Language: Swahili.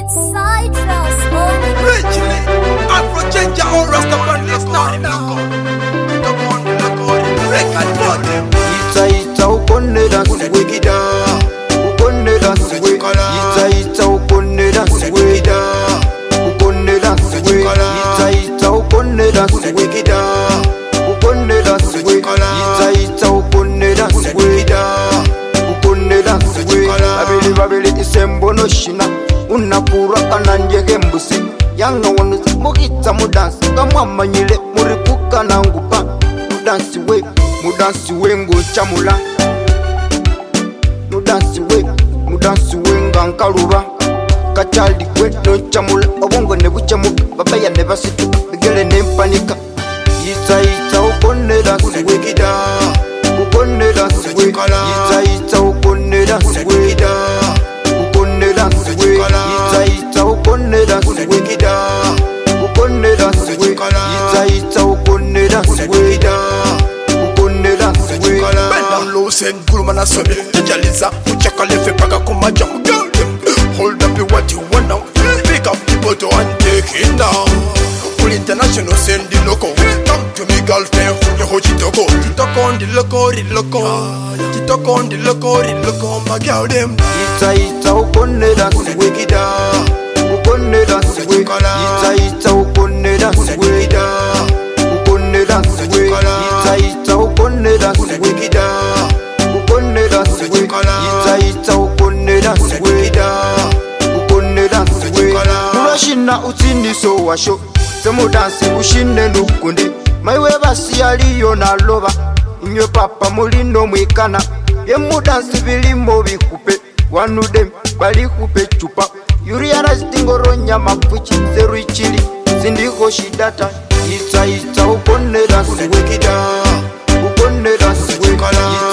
Citrus only. Richly, Afro Ginger or Rastaman is not record for them. Ita ukone dance wigida, ukone dance wigida. Ita ukone dance wigida, ukone dance wigida. Ita ukone dance wigida, ukone dance wigida. Ita ukone dance wigida, ukone dance wigida. Babili isembono shina, unapura kananjege mbusi. Yanga wanuzi mugita mudansi, kama manyile muripuka na ngupa. Mudansi we ngo chamula. Mudansi we ngankaluba. Kachali kwe no chamula. Obongo ne buchamuka, babaya ne basitu, bigele ne mpanika. Ita ukone dance wigida, ukone dance wigida. Ita ukone dance wigida, ukone dance wigida. Ita ukone dance wigida, ukone dance wigida. Ita ukone dance wigida, ukone dance wigida. Bend low, send Gurumana Sobi. Jaliza, Uchakalefe Paka Kumajam. Girl, hold up what you want now. Pick up the bottle and take it down. Full international, send the loco. Come to me, girlfriend, you hold it loco. Talk on the loco, talk on the loco, my girl, them. Ita ukone dance wigida, ukone dance wigida. Ita ukone dance wigida, ukone dance wigida. Ita ukone dance wigida, ukone dance wigida. Ita ukone dance wigida, ukone dance wigida. Urashina utini so washo, semu dance ushinde nukunde. Maiwe basi aliyo na loba, inyo papa mulino mwikana. Yemu dance bilimo bikupe, wanu dem bali kupe chupa. Yuriana stingoronya mapuchi zeru ichili, sindiko shidata. Ita ukone dance wigida, ukone dance wigida.